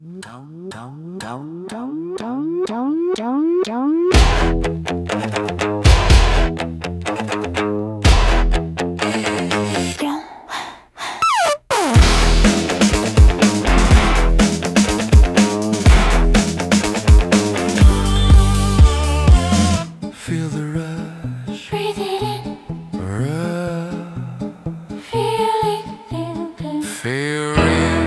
Feel the rush. Breathe it in. Feel it. Feel real.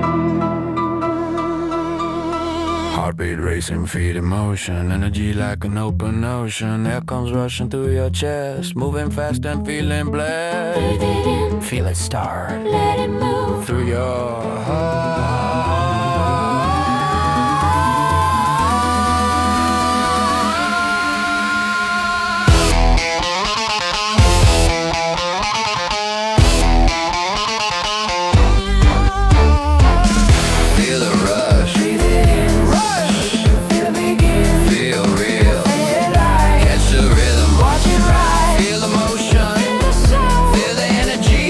Heartbeat racing, feet in motion. Energy like an open ocean. Air comes rushing through your chest. Moving fast and feeling blessed. Breathe it in. Feel it start Let it move. through your heart. Feel the rush. Breathe it in. Rush. Feel it begin. Feel real. Feel it light. Catch the rhythm. Watch it rise. Feel the motion. Feel the sound. Feel the energy.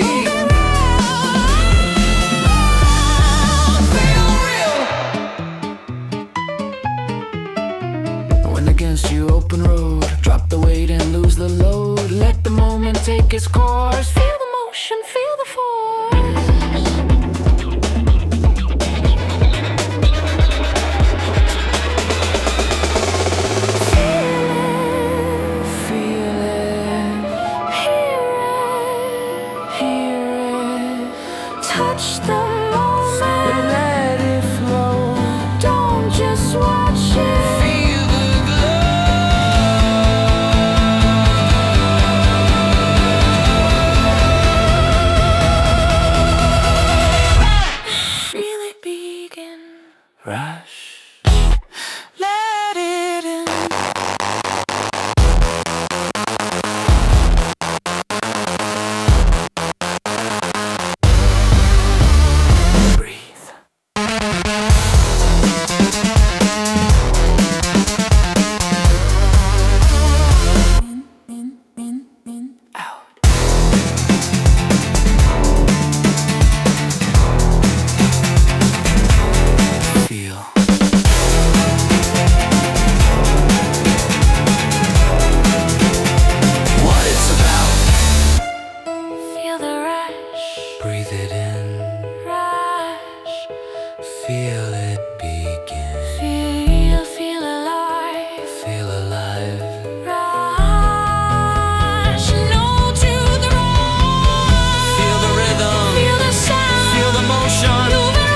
Feel real. When against you, open road. Drop the weight and lose the load. Let the moment take its course. Feel the motion. Feel the force. Feel it. Hear it. Touch the moment. Let it flow. Don't just watch it. Feel the Feel it begin. rush. Let it in. Breathe. Out. Feel. What it's about. Feel the rush. Breathe it in. Rush. Feel it begin. Feel alive. Feel alive. Rush. No to the right. Feel the rhythm. Feel the sound. Feel the motion. Move it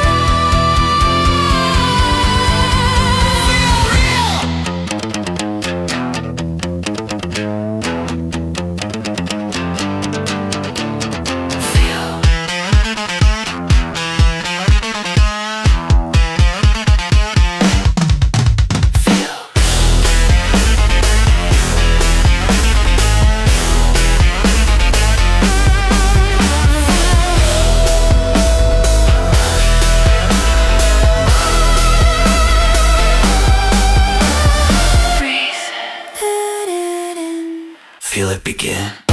Feel it begin.